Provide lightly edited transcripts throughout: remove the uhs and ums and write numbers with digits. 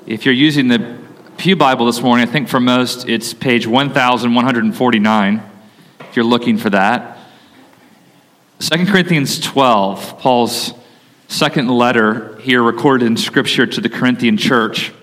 If you're using the Pew Bible this morning, I think for most it's page 1149, if you're looking for that. 2 Corinthians 12, Paul's second letter here recorded in Scripture to the Corinthian church.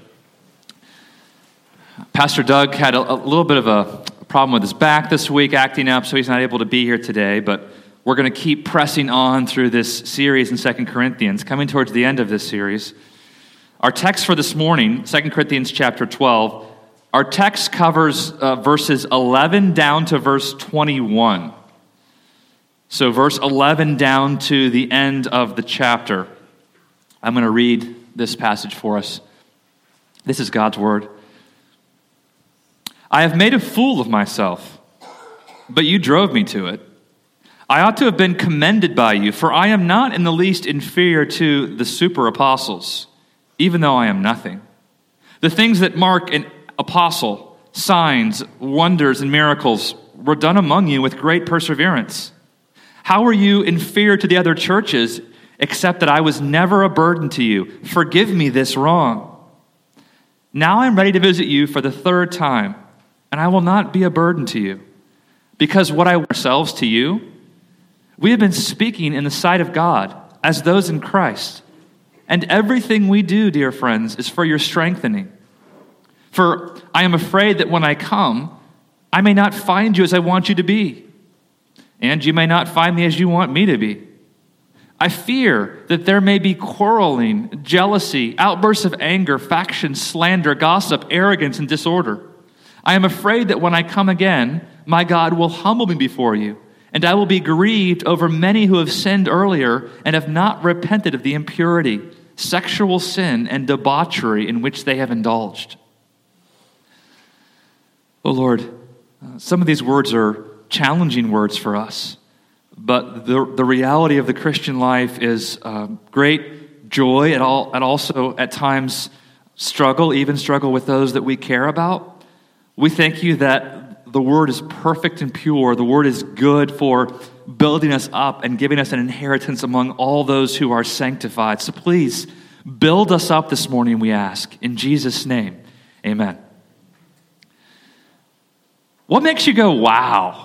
Pastor Doug had a little bit of a problem with his back this week, acting up, so he's not able to be here today, but we're going to keep pressing on through this series in 2 Corinthians, coming towards the end of this series. Our text for this morning, 2 Corinthians chapter 12, our text covers verses 11 down to verse 21. So verse 11 down to the end of the chapter. I'm going to read this passage for us. This is God's word. I have made a fool of myself, but you drove me to it. I ought to have been commended by you, for I am not in the least inferior to the super apostles, even though I am nothing. The things that mark an apostle, signs, wonders, and miracles, were done among you with great perseverance. How are you inferior to the other churches, except that I was never a burden to you? Forgive me this wrong. Now I'm ready to visit you for the third time, and I will not be a burden to you. Because what I ourselves to you, we have been speaking in the sight of God, as those in Christ. And everything we do, dear friends, is for your strengthening. For I am afraid that when I come, I may not find you as I want you to be, and you may not find me as you want me to be. I fear that there may be quarreling, jealousy, outbursts of anger, factions, slander, gossip, arrogance, and disorder. I am afraid that when I come again, my God will humble me before you, and I will be grieved over many who have sinned earlier and have not repented of the impurity, sexual sin, and debauchery in which they have indulged. Oh Lord, some of these words are challenging words for us, but the reality of the Christian life is great joy and also at times struggle, even struggle with those that we care about. We thank you that the word is perfect and pure. The word is good for building us up and giving us an inheritance among all those who are sanctified. So please build us up this morning, we ask. In Jesus' name, amen. What makes you go, wow?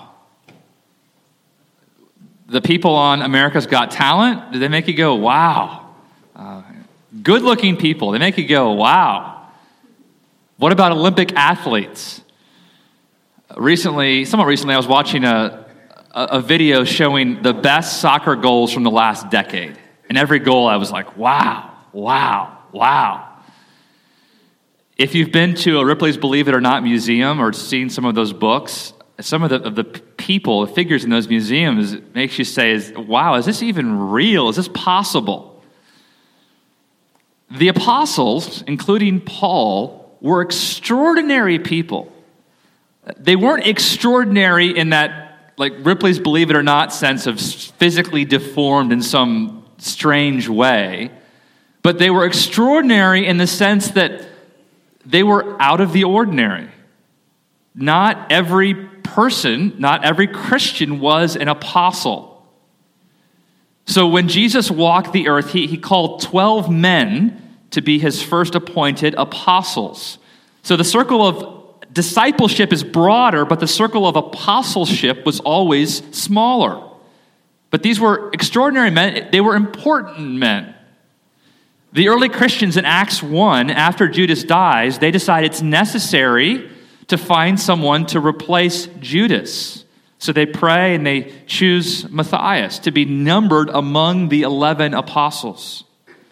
The people on America's Got Talent, do they make you go, wow? Good-looking people, they make you go, wow. What about Olympic athletes? Somewhat recently, I was watching a video showing the best soccer goals from the last decade. And every goal, I was like, wow, wow, wow. If you've been to a Ripley's Believe It or Not museum or seen some of those books, some of the people, the figures in those museums, it makes you say, wow, is this even real? Is this possible? The apostles, including Paul, were extraordinary people. They weren't extraordinary in that, like Ripley's Believe It or Not sense of physically deformed in some strange way, but they were extraordinary in the sense that they were out of the ordinary. Not every person, not every Christian was an apostle. So when Jesus walked the earth, he called 12 men to be his first appointed apostles. So the circle of discipleship is broader, but the circle of apostleship was always smaller. But these were extraordinary men. They were important men. The early Christians in Acts 1, after Judas dies, they decide it's necessary to find someone to replace Judas. So they pray and they choose Matthias to be numbered among the 11 apostles.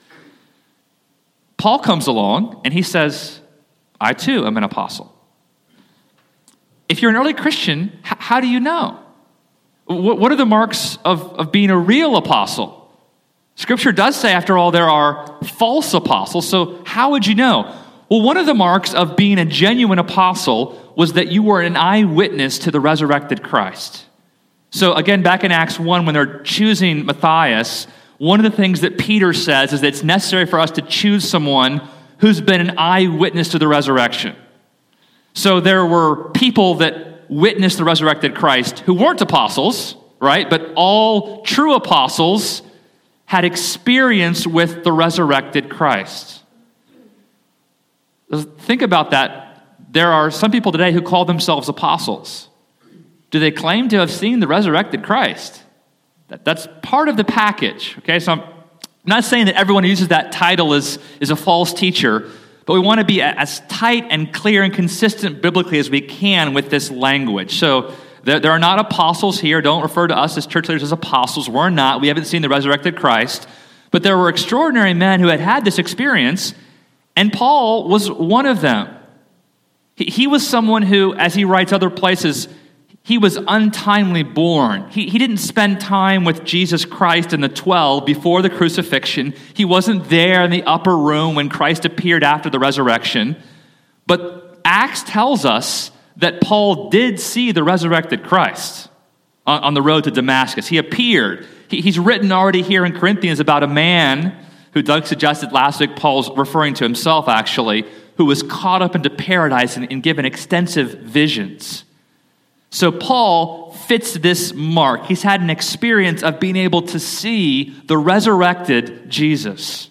Paul comes along and he says, I too am an apostle. If you're an early Christian, how do you know? What are the marks of being a real apostle? Scripture does say, after all, there are false apostles, so how would you know? Well, one of the marks of being a genuine apostle was that you were an eyewitness to the resurrected Christ. So again, back in Acts 1, when they're choosing Matthias, one of the things that Peter says is that it's necessary for us to choose someone who's been an eyewitness to the resurrection. So there were people that witnessed the resurrected Christ who weren't apostles, right? But all true apostles had experience with the resurrected Christ. Think about that. There are some people today who call themselves apostles. Do they claim to have seen the resurrected Christ? That's part of the package. Okay, so I'm not saying that everyone who uses that title is a false teacher, but we want to be as tight and clear and consistent biblically as we can with this language. So there are not apostles here. Don't refer to us as church leaders as apostles. We're not. We haven't seen the resurrected Christ. But there were extraordinary men who had this experience, and Paul was one of them. He was someone who, as he writes other places, he was untimely born. He didn't spend time with Jesus Christ and the 12 before the crucifixion. He wasn't there in the upper room when Christ appeared after the resurrection. But Acts tells us that Paul did see the resurrected Christ on the road to Damascus. He appeared. He's written already here in Corinthians about a man who Doug suggested last week, Paul's referring to himself actually, who was caught up into paradise and given extensive visions. So Paul fits this mark. He's had an experience of being able to see the resurrected Jesus.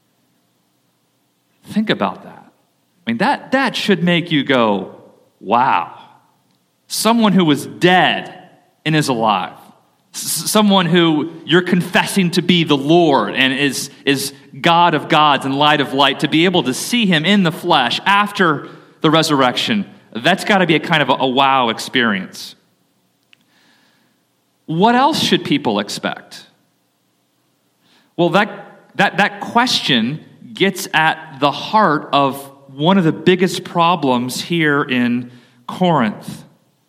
Think about that. I mean, that should make you go, wow. Someone who was dead and is alive. Someone who you're confessing to be the Lord and is God of gods and light of light, to be able to see him in the flesh after the resurrection, that's got to be a kind of a wow experience. What else should people expect? Well, that question gets at the heart of one of the biggest problems here in Corinth.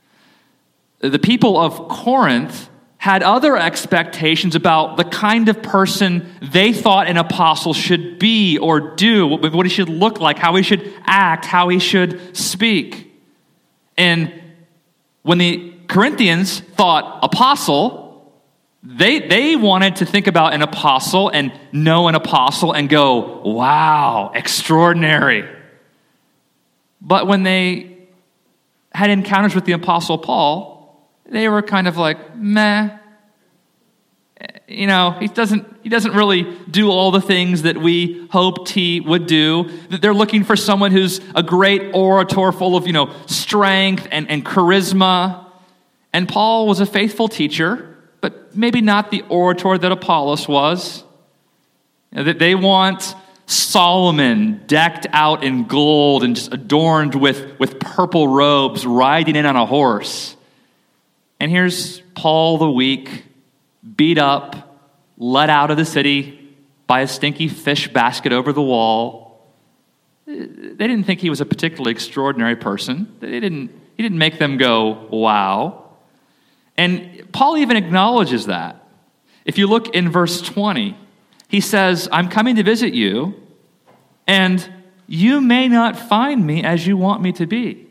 The people of Corinth had other expectations about the kind of person they thought an apostle should be or do, what he should look like, how he should act, how he should speak. And when the Corinthians thought apostle, they wanted to think about an apostle and know an apostle and go, wow, extraordinary. But when they had encounters with the apostle Paul, they were kind of like, meh. You know, he doesn't really do all the things that we hoped he would do. They're looking for someone who's a great orator, full of, strength and charisma. And Paul was a faithful teacher, but maybe not the orator that Apollos was. They want Solomon decked out in gold and just adorned with purple robes, riding in on a horse. And here's Paul the weak, beat up, let out of the city by a stinky fish basket over the wall. They didn't think he was a particularly extraordinary person. He didn't make them go, wow. And Paul even acknowledges that. If you look in verse 20, he says, I'm coming to visit you, and you may not find me as you want me to be.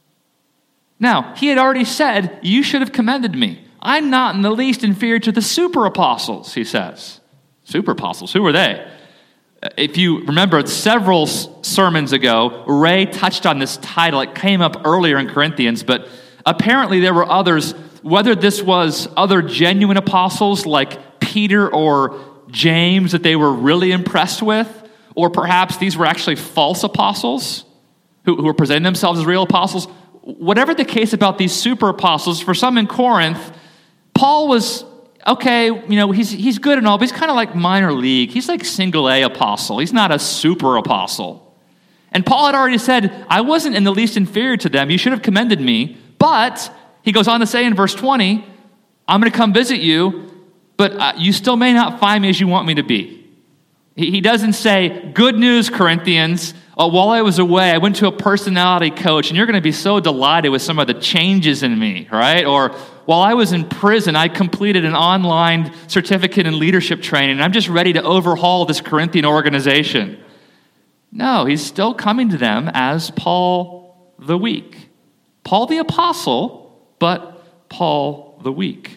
Now, he had already said, you should have commended me. I'm not in the least inferior to the super apostles, he says. Super apostles, who were they? If you remember, several sermons ago, Ray touched on this title. It came up earlier in Corinthians, but apparently there were others, whether this was other genuine apostles like Peter or James that they were really impressed with, or perhaps these were actually false apostles who were presenting themselves as real apostles. Whatever the case about these super apostles, for some in Corinth, Paul was, okay, he's good and all, but he's kind of like minor league. He's like single A apostle. He's not a super apostle. And Paul had already said, I wasn't in the least inferior to them. You should have commended me. But he goes on to say in verse 20, I'm going to come visit you, but you still may not find me as you want me to be. He doesn't say, good news, Corinthians. While I was away, I went to a personality coach, and you're going to be so delighted with some of the changes in me, right? Or while I was in prison, I completed an online certificate in leadership training, and I'm just ready to overhaul this Corinthian organization. No, he's still coming to them as Paul the weak. Paul the apostle, but Paul the weak.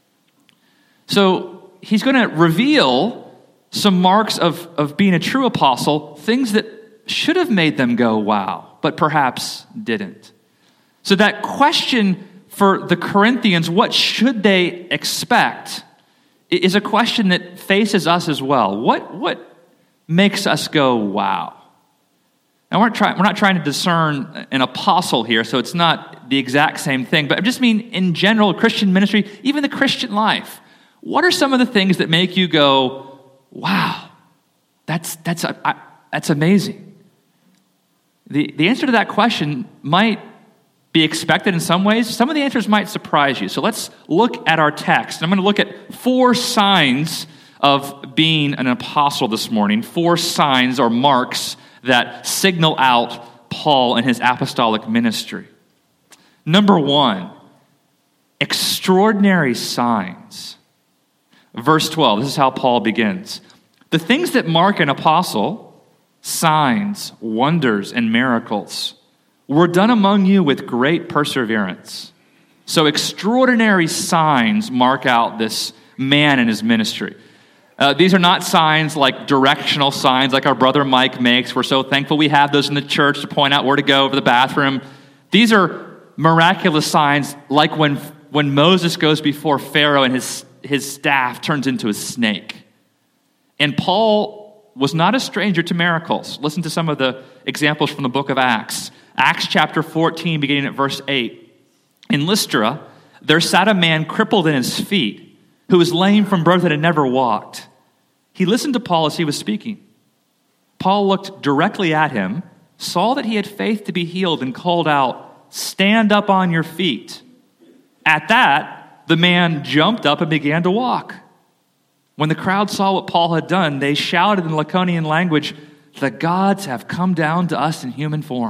So he's going to reveal some marks of being a true apostle, things that should have made them go, wow, but perhaps didn't. So that question for the Corinthians, what should they expect, is a question that faces us as well. What makes us go, wow? Now, we're not trying to discern an apostle here, so it's not the exact same thing, but I just mean in general, Christian ministry, even the Christian life. What are some of the things that make you go, wow, that's amazing? The answer to that question might be expected in some ways. Some of the answers might surprise you. So let's look at our text. I'm going to look at 4 signs of being an apostle this morning, 4 signs or marks that signal out Paul and his apostolic ministry. Number 1, extraordinary signs. Verse 12, this is how Paul begins. The things that mark an apostle, signs, wonders, and miracles, were done among you with great perseverance. So extraordinary signs mark out this man and his ministry. These are not signs like directional signs like our brother Mike makes. We're so thankful we have those in the church to point out where to go over the bathroom. These are miraculous signs like when Moses goes before Pharaoh and his staff turns into a snake. And Paul was not a stranger to miracles. Listen to some of the examples from the book of Acts. Acts chapter 14, beginning at verse 8. In Lystra, there sat a man crippled in his feet, who was lame from birth and had never walked. He listened to Paul as he was speaking. Paul looked directly at him, saw that he had faith to be healed, and called out, "Stand up on your feet." At that, the man jumped up and began to walk. When the crowd saw what Paul had done, they shouted in Lycaonian language, "The gods have come down to us in human form."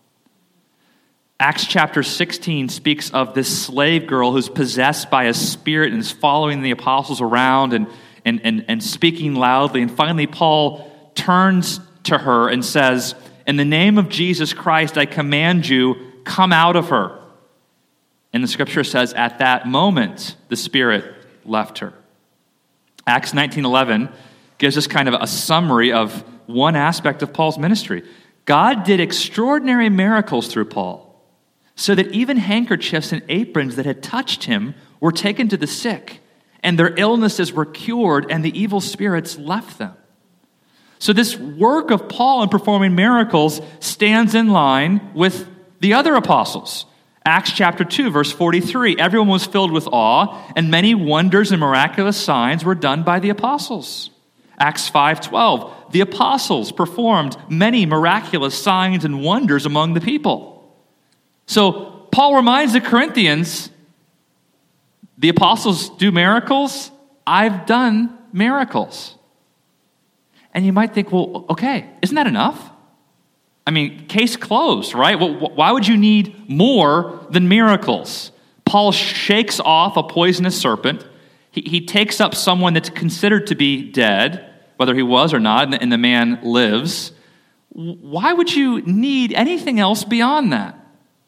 Acts chapter 16 speaks of this slave girl who's possessed by a spirit and is following the apostles around and speaking loudly. And finally, Paul turns to her and says, "In the name of Jesus Christ, I command you, come out of her." And the scripture says, at that moment, the spirit left her. Acts 19:11 gives us kind of a summary of one aspect of Paul's ministry. God did extraordinary miracles through Paul, so that even handkerchiefs and aprons that had touched him were taken to the sick, and their illnesses were cured, and the evil spirits left them. So this work of Paul in performing miracles stands in line with the other apostles. Acts chapter 2, verse 43, everyone was filled with awe, and many wonders and miraculous signs were done by the apostles. Acts 5:12, the apostles performed many miraculous signs and wonders among the people. So Paul reminds the Corinthians, the apostles do miracles, I've done miracles. And you might think, well, okay, isn't that enough? I mean, case closed, right? Well, why would you need more than miracles? Paul shakes off a poisonous serpent. He takes up someone that's considered to be dead, whether he was or not, and the man lives. Why would you need anything else beyond that?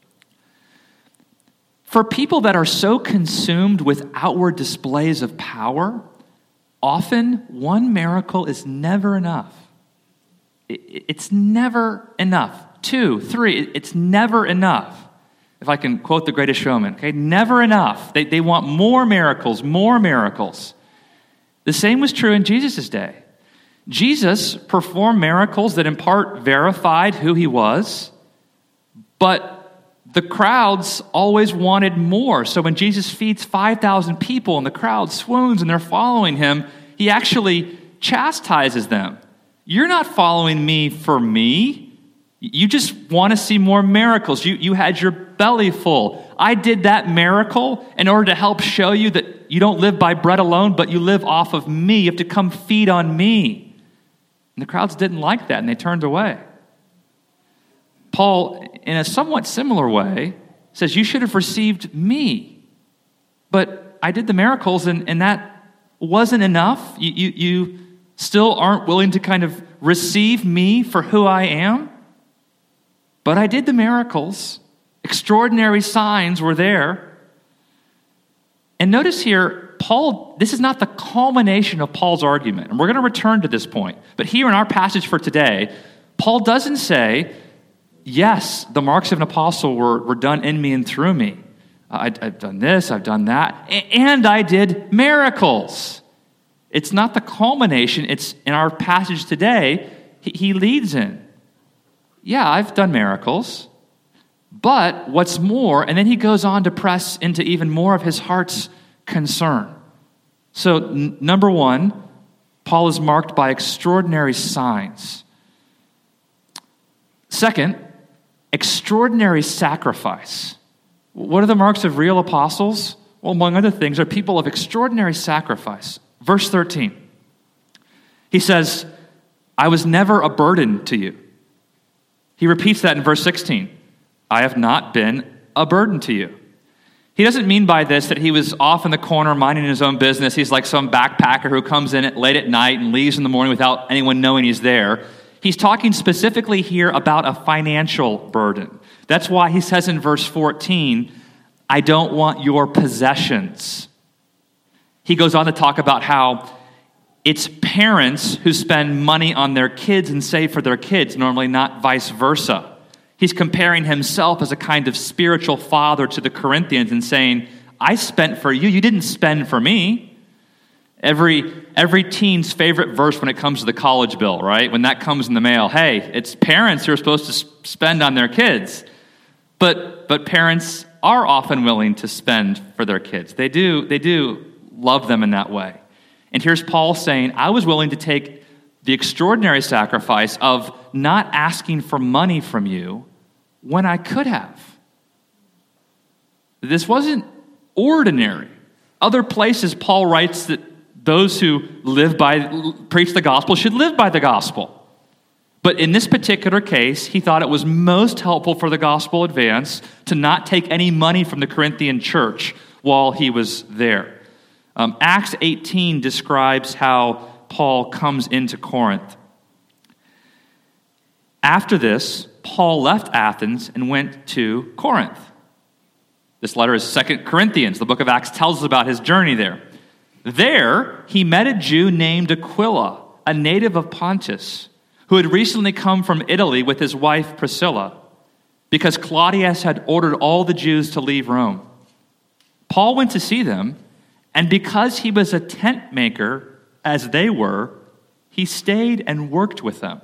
For people that are so consumed with outward displays of power, often one miracle is never enough. It's never enough. 2, 3, it's never enough. If I can quote The Greatest Showman, okay, never enough. They want more miracles, more miracles. The same was true in Jesus' day. Jesus performed miracles that in part verified who he was, but the crowds always wanted more. So when Jesus feeds 5,000 people and the crowd swoons and they're following him, he actually chastises them. You're not following me for me. You just want to see more miracles. You had your belly full. I did that miracle in order to help show you that you don't live by bread alone, but you live off of me. You have to come feed on me. And the crowds didn't like that, and they turned away. Paul, in a somewhat similar way, says, you should have received me. But I did the miracles, and that wasn't enough. You still aren't willing to kind of receive me for who I am. But I did the miracles. Extraordinary signs were there. And notice here, Paul, this is not the culmination of Paul's argument. And we're going to return to this point. But here in our passage for today, Paul doesn't say, yes, the marks of an apostle were done in me and through me. I've done this, I've done that, and I did miracles. It's not the culmination. It's in our passage today, he leads in. yeah, I've done miracles. But what's more, and then he goes on to press into even more of his heart's concern. So, number one, Paul is marked by extraordinary signs. Second, extraordinary sacrifice. What are the marks of real apostles? Well, among other things, are people of extraordinary sacrifice. Verse 13, he says, I was never a burden to you. He repeats that in verse 16. I have not been a burden to you. He doesn't mean by this that he was off in the corner minding his own business. He's like some backpacker who comes in late at night and leaves in the morning without anyone knowing he's there. He's talking specifically here about a financial burden. That's why he says in verse 14, I don't want your possessions. He goes on to talk about how it's parents who spend money on their kids and save for their kids, normally not vice versa. He's comparing himself as a kind of spiritual father to the Corinthians and saying, I spent for you, you didn't spend for me. Every teen's favorite verse when it comes to the college bill, right? When that comes in the mail, hey, it's parents who are supposed to spend on their kids. But parents are often willing to spend for their kids. They do love them in that way. And here's Paul saying, I was willing to take the extraordinary sacrifice of not asking for money from you when I could have. This wasn't ordinary. Other places, Paul writes that those who preach the gospel should live by the gospel. But in this particular case, he thought it was most helpful for the gospel advance to not take any money from the Corinthian church while he was there. Acts 18 describes how Paul comes into Corinth. After this, Paul left Athens and went to Corinth. This letter is 2 Corinthians. The book of Acts tells us about his journey there. There, he met a Jew named Aquila, a native of Pontus, who had recently come from Italy with his wife Priscilla, because Claudius had ordered all the Jews to leave Rome. Paul went to see them, and because he was a tent maker, as they were, he stayed and worked with them.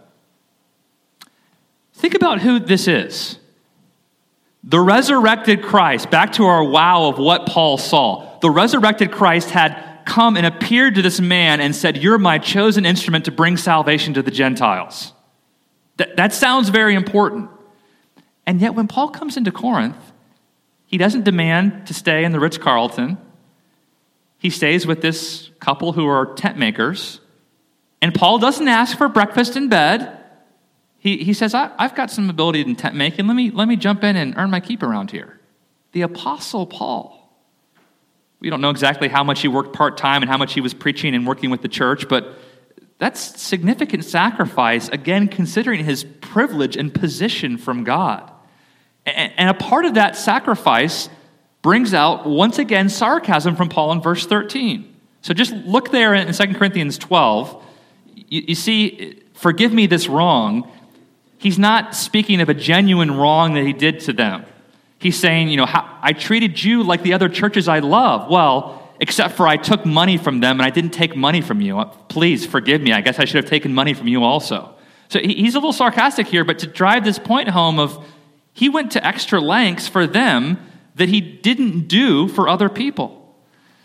Think about who this is. The resurrected Christ, back to our wow of what Paul saw. The resurrected Christ had come and appeared to this man and said, you're my chosen instrument to bring salvation to the Gentiles. That sounds very important. And yet when Paul comes into Corinth, he doesn't demand to stay in the Ritz-Carlton. He stays with this couple who are tent makers. And Paul doesn't ask for breakfast in bed. He says, I've got some ability in tent making. Let me jump in and earn my keep around here. The Apostle Paul. We don't know exactly how much he worked part-time and how much he was preaching and working with the church, but that's significant sacrifice, again, considering his privilege and position from God. And a part of that sacrifice brings out, once again, sarcasm from Paul in verse 13. So just look there in 2 Corinthians 12. You see, forgive me this wrong. He's not speaking of a genuine wrong that he did to them. He's saying, I treated you like the other churches I love. Well, except for I took money from them and I didn't take money from you. Please forgive me. I guess I should have taken money from you also. So he's a little sarcastic here, but to drive this point home of he went to extra lengths for them that he didn't do for other people.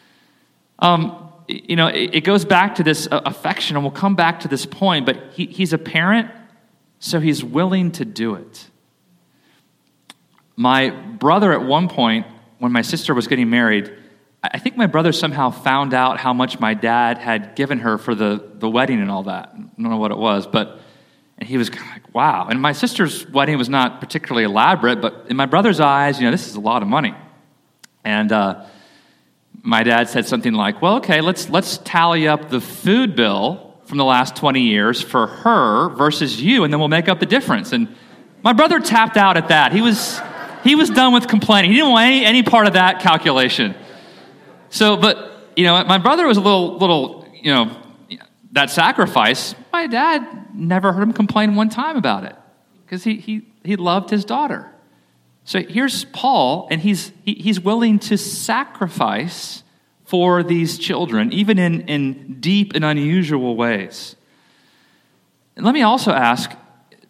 It goes back to this affection, and we'll come back to this point, but he's a parent, so he's willing to do it. My brother, at one point, when my sister was getting married, I think my brother somehow found out how much my dad had given her for the wedding and all that. I don't know what it was, and he was like, wow. And my sister's wedding was not particularly elaborate, but in my brother's eyes, this is a lot of money. And my dad said something like, well, okay, let's tally up the food bill from the last 20 years for her versus you, and then we'll make up the difference. And my brother tapped out at that. He was done with complaining. He didn't want any part of that calculation. So, but, my brother was a little, that sacrifice. My dad never heard him complain one time about it because he loved his daughter. So here's Paul, and he's willing to sacrifice for these children, even in deep and unusual ways. And let me also ask,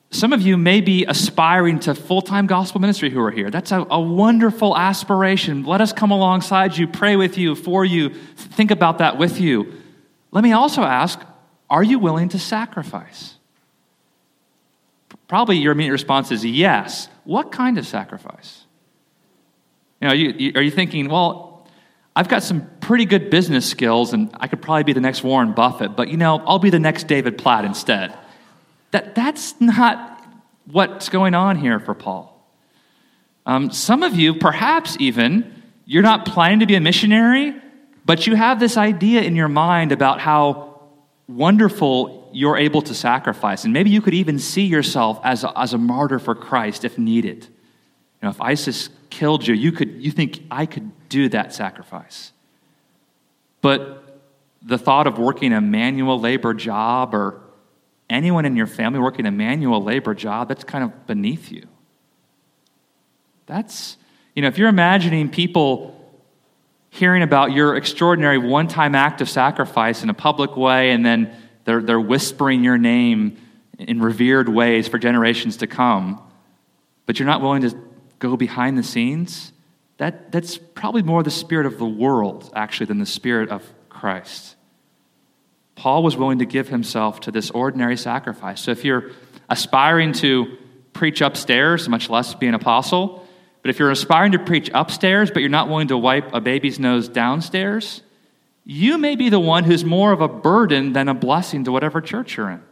Some of you may be aspiring to full-time gospel ministry who are here. That's a wonderful aspiration. Let us come alongside you, pray with you, for you, think about that with you. Let me also ask, are you willing to sacrifice? Probably your immediate response is yes. What kind of sacrifice? Are you thinking, well, I've got some pretty good business skills and I could probably be the next Warren Buffett, but I'll be the next David Platt instead. That's not what's going on here for Paul. Some of you, perhaps even, you're not planning to be a missionary, but you have this idea in your mind about how wonderful you're able to sacrifice. And maybe you could even see yourself as a martyr for Christ if needed. If ISIS killed you, you think, I could do that sacrifice. But the thought of working a manual labor job, or anyone in your family working a manual labor job, that's kind of beneath you. That's, if you're imagining people hearing about your extraordinary one-time act of sacrifice in a public way, and then they're whispering your name in revered ways for generations to come, but you're not willing to go behind the scenes, that's probably more the spirit of the world, actually, than the spirit of Christ. Paul was willing to give himself to this ordinary sacrifice. So if you're aspiring to preach upstairs, much less be an apostle, but if you're aspiring to preach upstairs, but you're not willing to wipe a baby's nose downstairs, you may be the one who's more of a burden than a blessing to whatever church you're in.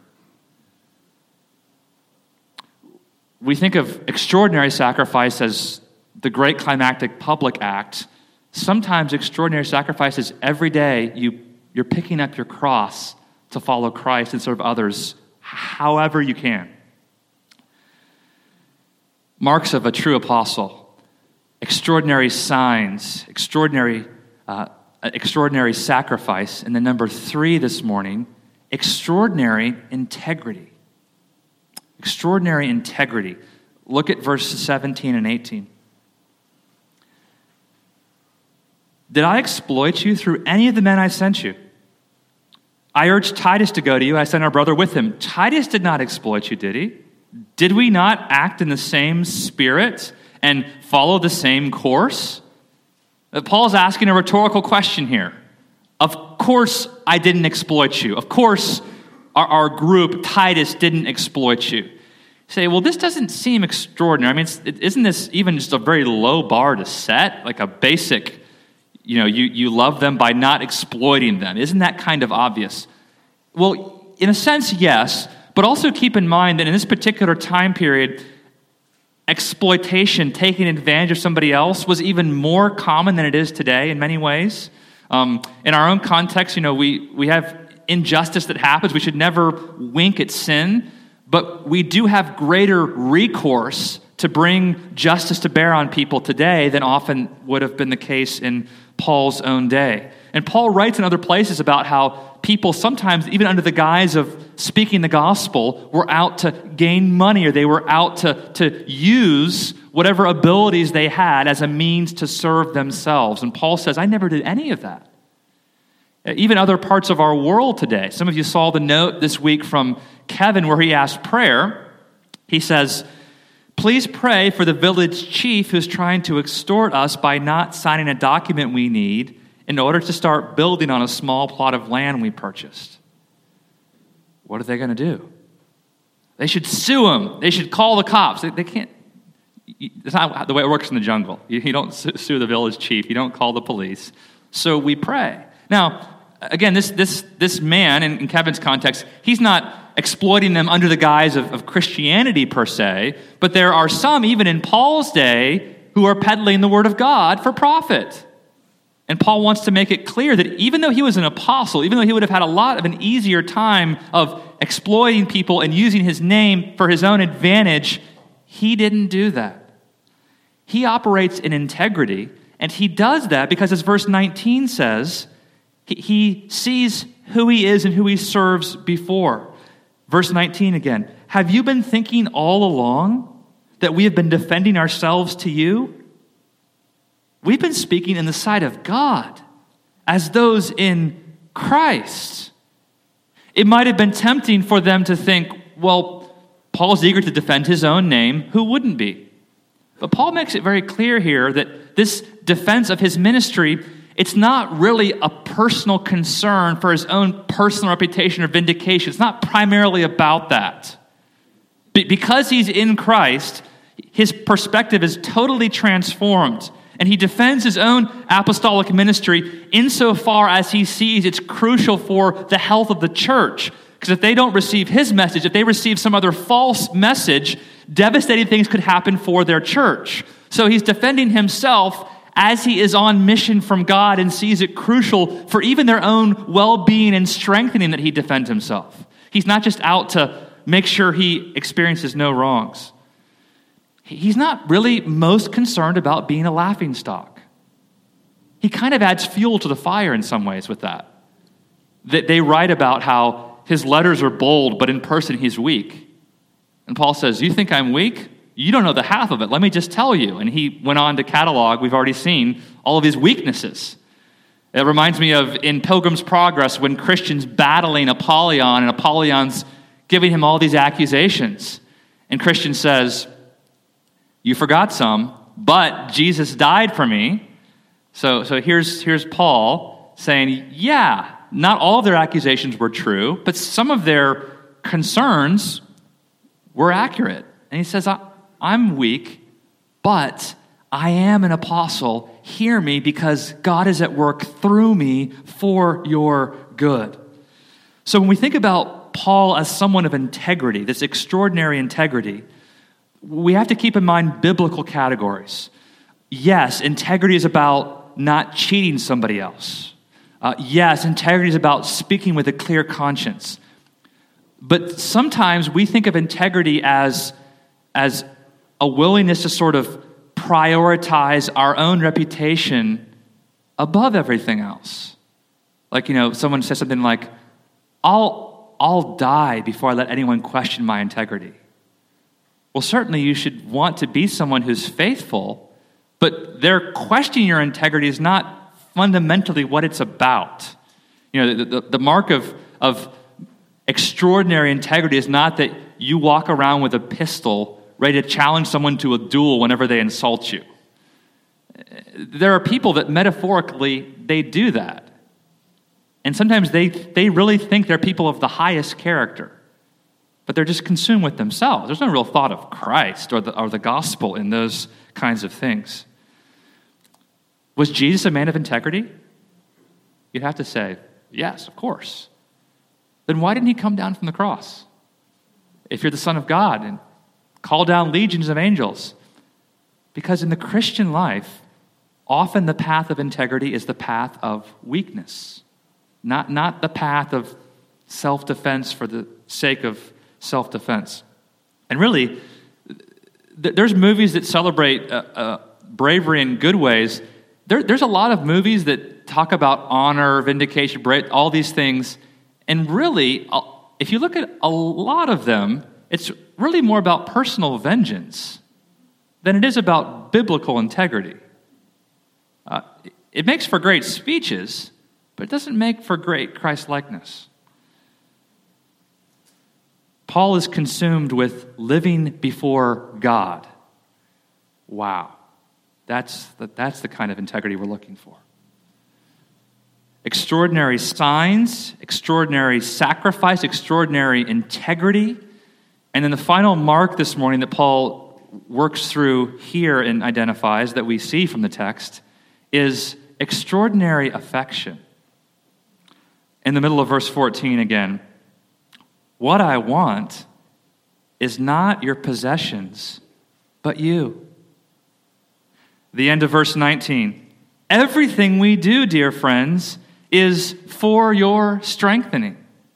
We think of extraordinary sacrifice as the great climactic public act. Sometimes extraordinary sacrifice is every day you're picking up your cross to follow Christ and serve others however you can. Marks of a true apostle: extraordinary signs, extraordinary sacrifice, and then number 3 this morning, extraordinary integrity. Extraordinary integrity. Look at verses 17 and 18. Did I exploit you through any of the men I sent you? I urged Titus to go to you. I sent our brother with him. Titus did not exploit you, did he? Did we not act in the same spirit and follow the same course? Paul's asking a rhetorical question here. Of course I didn't exploit you. Of course our group, Titus, didn't exploit you. You say, well, this doesn't seem extraordinary. I mean, isn't this even just a very low bar to set? Like a basic, you love them by not exploiting them. Isn't that kind of obvious? Well, in a sense, yes, but also keep in mind that in this particular time period, exploitation, taking advantage of somebody else, was even more common than it is today in many ways. In our own context, we have injustice that happens. We should never wink at sin, but we do have greater recourse to bring justice to bear on people today than often would have been the case in Paul's own day. And Paul writes in other places about how people sometimes, even under the guise of speaking the gospel, were out to gain money, or they were out to use whatever abilities they had as a means to serve themselves. And Paul says, I never did any of that. Even other parts of our world today. Some of you saw the note this week from Kevin where he asked prayer. He says, please pray for the village chief who's trying to extort us by not signing a document we need in order to start building on a small plot of land we purchased. What are they going to do? They should sue him. They should call the cops. They can't. It's not the way it works in the jungle. You don't sue the village chief. You don't call the police. So we pray. Now, again, this man, in Kevin's context, he's not exploiting them under the guise of Christianity per se, but there are some, even in Paul's day, who are peddling the word of God for profit. And Paul wants to make it clear that even though he was an apostle, even though he would have had a lot of an easier time of exploiting people and using his name for his own advantage, he didn't do that. He operates in integrity, and he does that because, as verse 19 says, he sees who he is and who he serves before. Verse 19 again, have you been thinking all along that we have been defending ourselves to you? We've been speaking in the sight of God as those in Christ. It might have been tempting for them to think, well, Paul's eager to defend his own name. Who wouldn't be? But Paul makes it very clear here that this defense of his ministry, it's not really a personal concern for his own personal reputation or vindication. It's not primarily about that. Because he's in Christ, his perspective is totally transformed, and he defends his own apostolic ministry insofar as he sees it's crucial for the health of the church. Because if they don't receive his message, if they receive some other false message, devastating things could happen for their church. So he's defending himself as he is on mission from God and sees it crucial for even their own well-being and strengthening that he defend himself. He's not just out to make sure he experiences no wrongs. He's not really most concerned about being a laughingstock. He kind of adds fuel to the fire in some ways with that. They write about how his letters are bold, but in person he's weak. And Paul says, you think I'm weak? You don't know the half of it. Let me just tell you. And he went on to catalog, we've already seen, all of his weaknesses. It reminds me of in Pilgrim's Progress when Christian's battling Apollyon, and Apollon's giving him all these accusations. And Christian says, you forgot some, but Jesus died for me. So here's Paul saying, yeah, not all of their accusations were true, but some of their concerns were accurate. And he says, I'm weak, but I am an apostle. Hear me, because God is at work through me for your good. So when we think about Paul as someone of integrity, this extraordinary integrity, we have to keep in mind biblical categories. Yes, integrity is about not cheating somebody else. Yes, integrity is about speaking with a clear conscience. But sometimes we think of integrity as a willingness to sort of prioritize our own reputation above everything else. Like, someone says something like, I'll die before I let anyone question my integrity. Well, certainly you should want to be someone who's faithful, but their questioning your integrity is not fundamentally what it's about. The mark of extraordinary integrity is not that you walk around with a pistol ready to challenge someone to a duel whenever they insult you. There are people that metaphorically, they do that. And sometimes they really think they're people of the highest character, but they're just consumed with themselves. There's no real thought of Christ or the gospel in those kinds of things. Was Jesus a man of integrity? You'd have to say, yes, of course. Then why didn't he come down from the cross? If you're the Son of God and call down legions of angels. Because in the Christian life, often the path of integrity is the path of weakness, not the path of self-defense for the sake of self-defense. And really, there's movies that celebrate bravery in good ways. There's a lot of movies that talk about honor, vindication, all these things. And really, if you look at a lot of them, it's really more about personal vengeance than it is about biblical integrity. It makes for great speeches, but it doesn't make for great Christ-likeness. Paul is consumed with living before God. Wow. That's the kind of integrity we're looking for. Extraordinary signs, extraordinary sacrifice, extraordinary integrity. And then the final mark this morning that Paul works through here and identifies that we see from the text is extraordinary affection. In the middle of verse 14 again, what I want is not your possessions, but you. The end of verse 19. Everything we do, dear friends, is for your strengthening.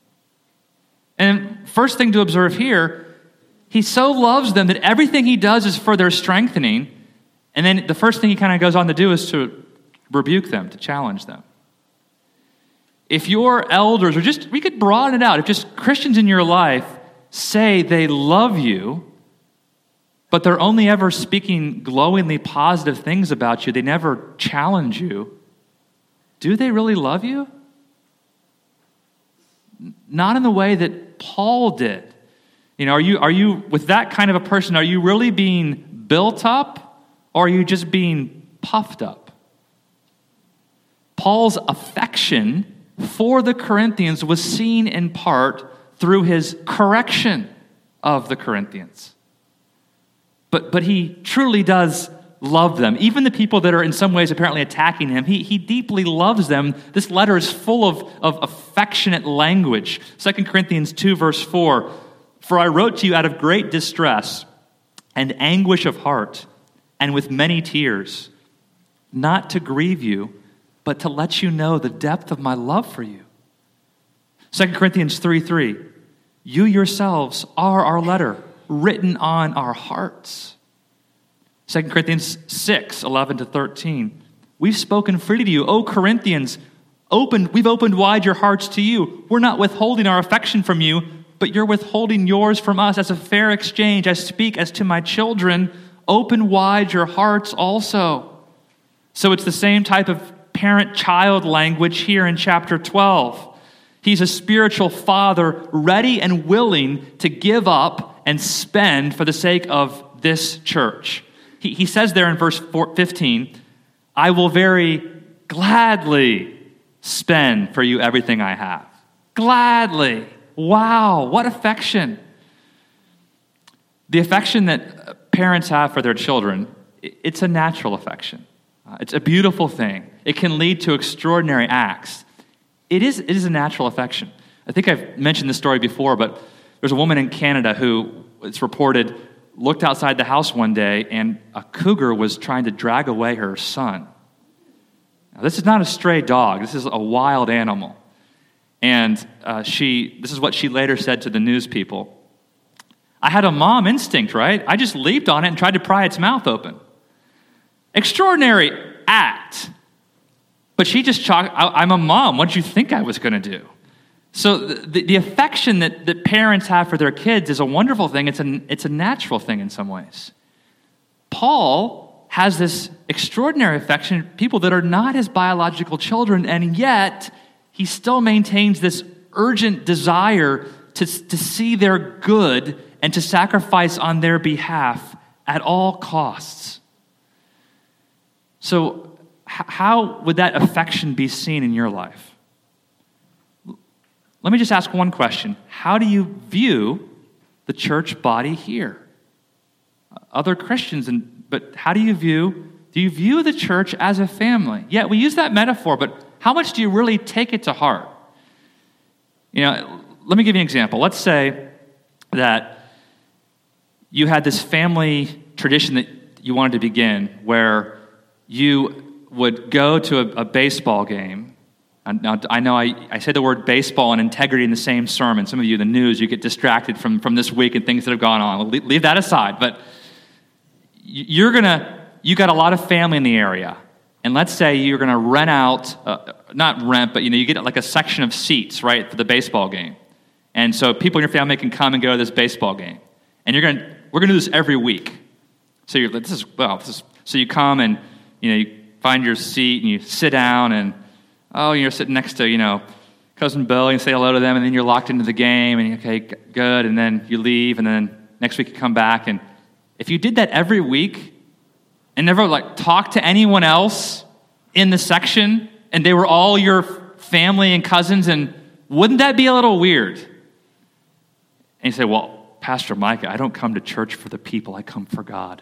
And first thing to observe here, he so loves them that everything he does is for their strengthening. And then the first thing he kind of goes on to do is to rebuke them, to challenge them. If your elders, or just, we could broaden it out, if just Christians in your life say they love you, but they're only ever speaking glowingly positive things about you, they never challenge you, do they really love you? Not in the way that Paul did. Are you with that kind of a person, are you really being built up, or are you just being puffed up? Paul's affection for the Corinthians was seen in part through his correction of the Corinthians. But he truly does love them. Even the people that are in some ways apparently attacking him, he deeply loves them. This letter is full of affectionate language. 2 Corinthians 2, verse 4, "For I wrote to you out of great distress and anguish of heart, and with many tears, not to grieve you, but to let you know the depth of my love for you." 2 Corinthians 3:3, "You yourselves are our letter, written on our hearts." 2 Corinthians 6:11-13, "We've spoken freely to you, O Corinthians. We've opened wide your hearts to you. We're not withholding our affection from you, but you're withholding yours from us as a fair exchange. I speak as to my children. Open wide your hearts also." So it's the same type of parent-child language here in chapter 12. He's a spiritual father, ready and willing to give up and spend for the sake of this church. He says there in verse 15, "I will very gladly spend for you everything I have." Gladly. Wow, what affection. The affection that parents have for their children, it's a natural affection. It's a beautiful thing. It can lead to extraordinary acts. It is a natural affection. I think I've mentioned this story before, but there's a woman in Canada who, it's reported, looked outside the house one day and a cougar was trying to drag away her son. Now, this is not a stray dog. This is a wild animal. And this is what she later said to the news people. "I had a mom instinct, right? I just leaped on it and tried to pry its mouth open." Extraordinary act. But she just I'm a mom. What did you think I was going to do? So the affection that parents have for their kids is a wonderful thing. It's a natural thing in some ways. Paul has this extraordinary affection for people that are not his biological children, and yet he still maintains this urgent desire to see their good and to sacrifice on their behalf at all costs. So how would that affection be seen in your life? Let me just ask one question. How do you view the church body here? Other Christians, but how do you view the church as a family? Yeah, we use that metaphor, but how much do you really take it to heart? Let me give you an example. Let's say that you had this family tradition that you wanted to begin where you would go to a baseball game. Now, I know I say the word baseball and integrity in the same sermon. Some of you, the news, you get distracted from this week and things that have gone on. Leave that aside. But you got a lot of family in the area. And let's say you're going to rent out, not rent, but you get like a section of seats, right, for the baseball game. And so people in your family can come and go to this baseball game. And we're going to do this every week. So so you come and you find your seat and you sit down and you're sitting next to, Cousin Bill, and you say hello to them, and then you're locked into the game, and okay, good, and then you leave, and then next week you come back, and if you did that every week and never talk to anyone else in the section, and they were all your family and cousins, and wouldn't that be a little weird? And you say, well, Pastor Micah, I don't come to church for the people, I come for God.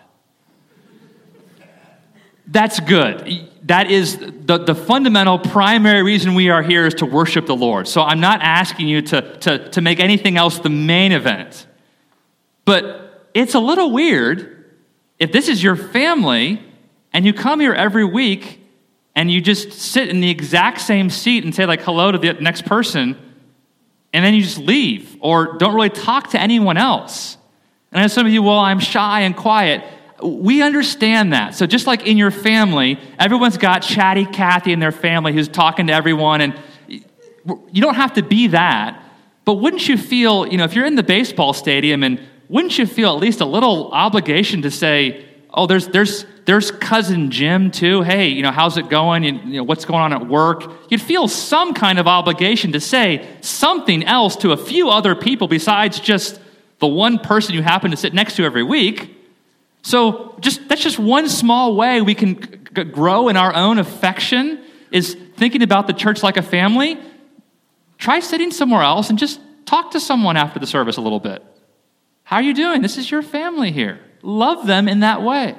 That's good. That is the fundamental primary reason we are here is to worship the Lord. So I'm not asking you to make anything else the main event. But it's a little weird if this is your family and you come here every week and you just sit in the exact same seat and say hello to the next person and then you just leave or don't really talk to anyone else. And I know some of you, well, I'm shy and quiet. We understand that. So just like in your family, everyone's got chatty Kathy in their family who's talking to everyone, and you don't have to be that. But wouldn't you feel, if you're in the baseball stadium, and wouldn't you feel at least a little obligation to say, oh, there's cousin Jim too. Hey, how's it going? What's going on at work? You'd feel some kind of obligation to say something else to a few other people besides just the one person you happen to sit next to every week. So that's just one small way we can grow in our own affection, is thinking about the church like a family. Try sitting somewhere else and just talk to someone after the service a little bit. How are you doing? This is your family here. Love them in that way.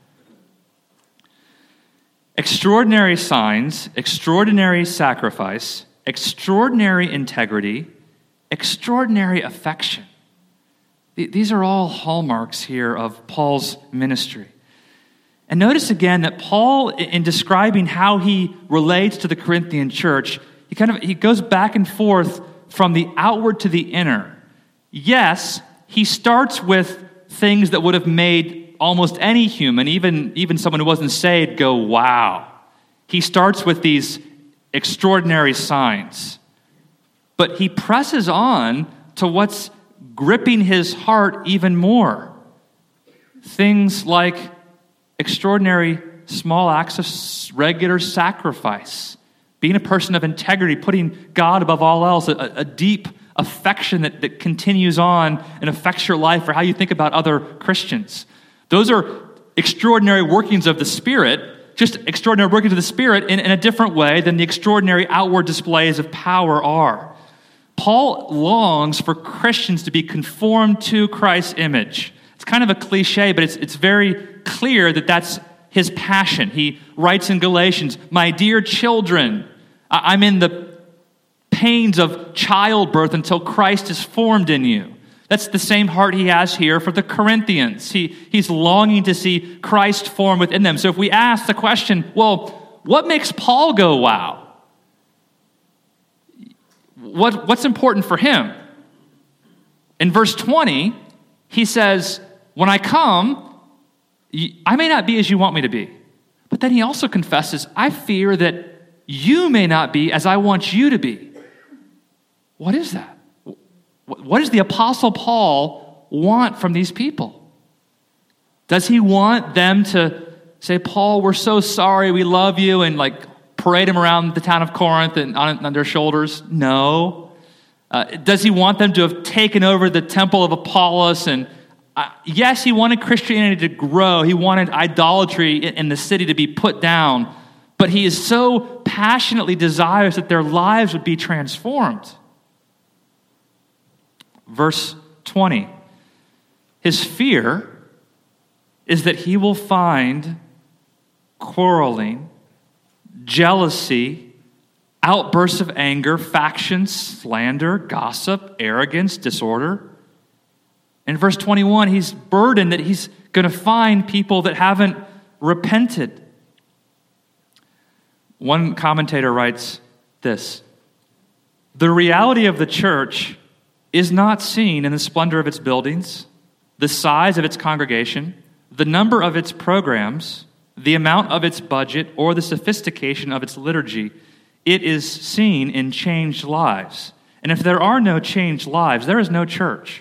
Extraordinary signs, extraordinary sacrifice, extraordinary integrity, extraordinary affection. These are all hallmarks here of Paul's ministry. And notice again that Paul, in describing how he relates to the Corinthian church, he goes back and forth from the outward to the inner. Yes, he starts with things that would have made almost any human, even someone who wasn't saved, go, wow. He starts with these extraordinary signs. But he presses on to what's gripping his heart even more. Things like extraordinary small acts of regular sacrifice, being a person of integrity, putting God above all else, a deep affection that continues on and affects your life or how you think about other Christians. Those are extraordinary workings of the Spirit, just extraordinary workings of the Spirit in a different way than the extraordinary outward displays of power are. Paul longs for Christians to be conformed to Christ's image. It's kind of a cliche, but it's very clear that that's his passion. He writes in Galatians, "My dear children, I'm in the pains of childbirth until Christ is formed in you." That's the same heart he has here for the Corinthians. He's longing to see Christ formed within them. So if we ask the question, well, what makes Paul go, wow? What's important for him? In verse 20, he says, when I come, I may not be as you want me to be. But then he also confesses, I fear that you may not be as I want you to be. What is that? What does the Apostle Paul want from these people? Does he want them to say, Paul, we're so sorry, we love you, and parade him around the town of Corinth and on their shoulders? No. Does he want them to have taken over the temple of Apollos? And yes, he wanted Christianity to grow. He wanted idolatry in the city to be put down. But he is so passionately desirous that their lives would be transformed. Verse 20. His fear is that he will find quarreling, jealousy, outbursts of anger, factions, slander, gossip, arrogance, disorder. In verse 21, he's burdened that he's going to find people that haven't repented. One commentator writes this: the reality of the church is not seen in the splendor of its buildings, the size of its congregation, the number of its programs, the amount of its budget, or the sophistication of its liturgy. It is seen in changed lives. And if there are no changed lives, there is no church.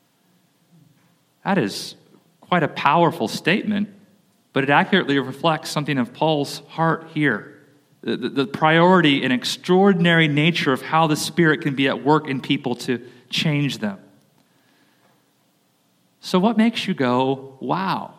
That is quite a powerful statement, but it accurately reflects something of Paul's heart here. The priority and extraordinary nature of how the Spirit can be at work in people to change them. So what makes you go, wow?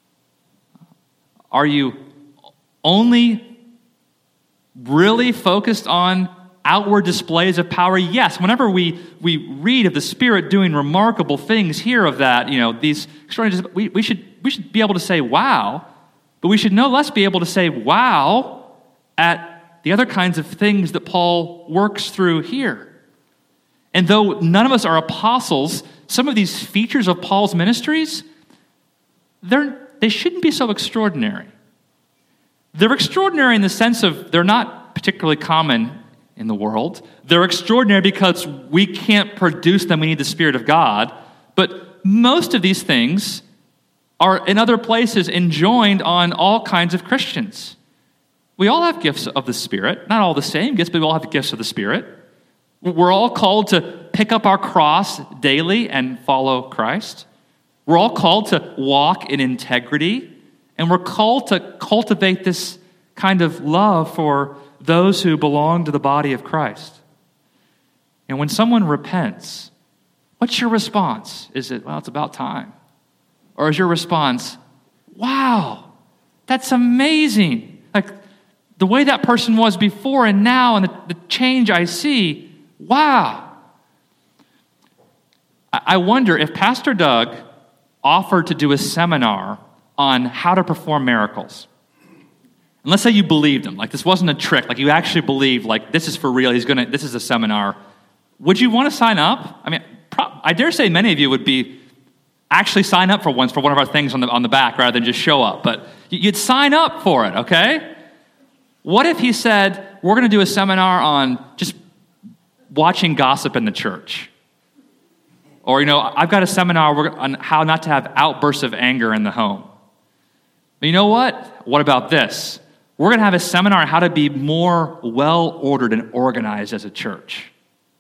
Are you only really focused on outward displays of power? Yes, whenever we read of the Spirit doing remarkable things, hear of that, these extraordinary, we should be able to say wow, but we should no less be able to say wow at the other kinds of things that Paul works through here. And though none of us are apostles, some of these features of Paul's ministries, they shouldn't be so extraordinary. They're extraordinary in the sense of they're not particularly common in the world. They're extraordinary because we can't produce them. We need the Spirit of God. But most of these things are in other places enjoined on all kinds of Christians. We all have gifts of the Spirit. Not all the same gifts, but we all have the gifts of the Spirit. We're all called to pick up our cross daily and follow Christ. We're all called to walk in integrity, and we're called to cultivate this kind of love for those who belong to the body of Christ. And when someone repents, What's your response? Is it, well, it's about time? Or is your response, wow, that's amazing. Like the way that person was before and now and the change I see, wow. I wonder if Pastor Doug offered to do a seminar on how to perform miracles. And let's say you believed him, like this wasn't a trick, like you actually believed, like this is for real, this is a seminar. Would you want to sign up? I mean, I dare say many of you would be actually sign up for one of our things on the back rather than just show up. But you'd sign up for it, okay? What if he said, we're going to do a seminar on just watching gossip in the church? Or, I've got a seminar on how not to have outbursts of anger in the home. But you know what? What about this? We're going to have a seminar on how to be more well-ordered and organized as a church.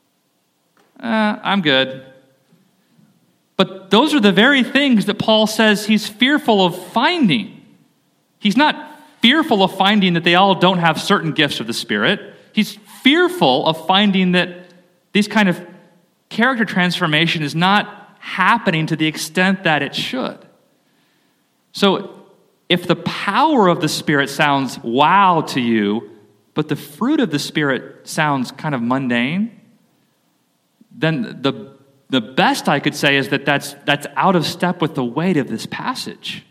I'm good. But those are the very things that Paul says he's fearful of finding. He's not fearful of finding that they all don't have certain gifts of the Spirit. He's fearful of finding that these kind of character transformation is not happening to the extent that it should. So if the power of the Spirit sounds wow to you, but the fruit of the Spirit sounds kind of mundane, then the best I could say is that that's out of step with the weight of this passage.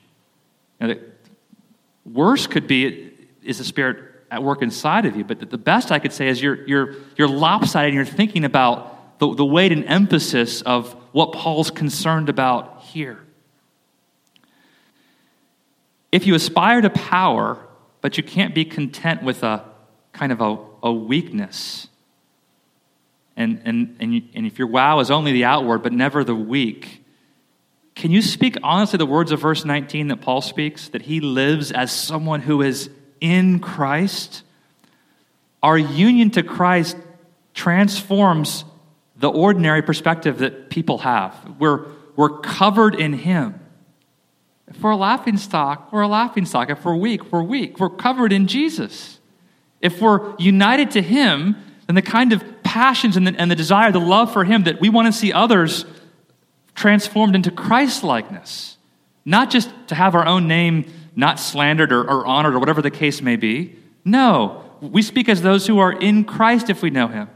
Worse could be is the Spirit at work inside of you, but the best I could say is you're lopsided and you're thinking about the weight and emphasis of what Paul's concerned about here. If you aspire to power, but you can't be content with a kind of a weakness, and if your wow is only the outward but never the weak, can you speak honestly the words of verse 19 that Paul speaks, that he lives as someone who is in Christ? Our union to Christ transforms the ordinary perspective that people have. We're covered in him. If we're a laughingstock, we're a laughingstock. If we're weak, we're weak. We're covered in Jesus. If we're united to him, then the kind of passions and the desire, the love for him that we want to see others transformed into Christ-likeness. Not just to have our own name not slandered or honored or whatever the case may be. No, we speak as those who are in Christ if we know him.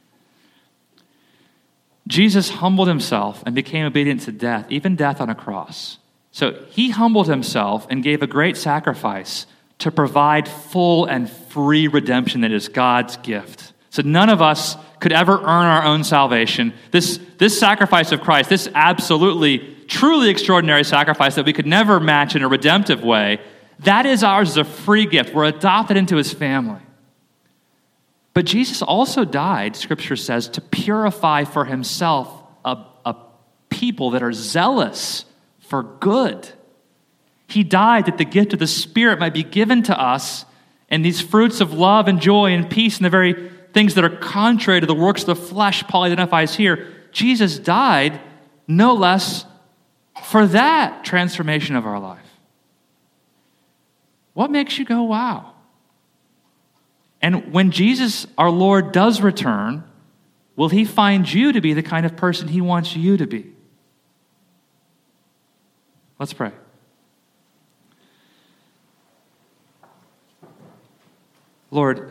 Jesus humbled himself and became obedient to death, even death on a cross. So he humbled himself and gave a great sacrifice to provide full and free redemption that is God's gift. So none of us could ever earn our own salvation. This sacrifice of Christ, this absolutely, truly extraordinary sacrifice that we could never match in a redemptive way, that is ours as a free gift. We're adopted into his family. But Jesus also died, Scripture says, to purify for himself a people that are zealous for good. He died that the gift of the Spirit might be given to us, and these fruits of love and joy and peace and the very things that are contrary to the works of the flesh Paul identifies here. Jesus died no less for that transformation of our life. What makes you go, wow? And when Jesus, our Lord, does return, will he find you to be the kind of person he wants you to be? Let's pray. Lord,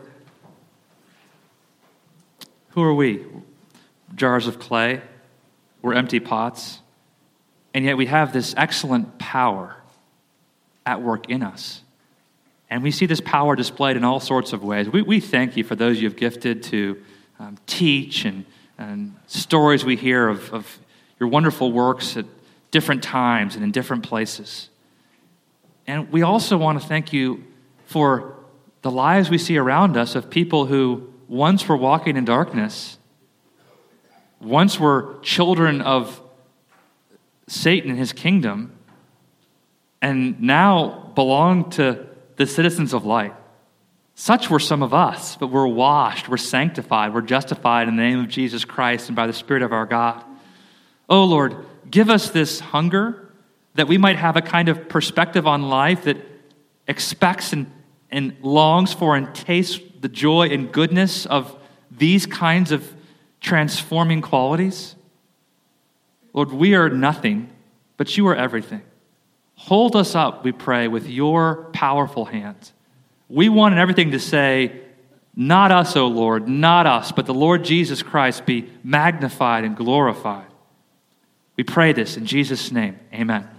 who are we? Jars of clay. We're empty pots. And yet we have this excellent power at work in us. And we see this power displayed in all sorts of ways. We thank you for those you've gifted to teach and stories we hear of your wonderful works at different times and in different places. And we also want to thank you for the lives we see around us of people who once were walking in darkness, once were children of Satan and his kingdom, and now belong to the citizens of light. Such were some of us, but we're washed, we're sanctified, we're justified in the name of Jesus Christ and by the Spirit of our God. Oh Lord, give us this hunger that we might have a kind of perspective on life that expects and longs for and tastes the joy and goodness of these kinds of transforming qualities. Lord, we are nothing, but you are everything. Hold us up, we pray, with your powerful hand. We want in everything to say, not us, O Lord, not us, but the Lord Jesus Christ be magnified and glorified. We pray this in Jesus' name. Amen.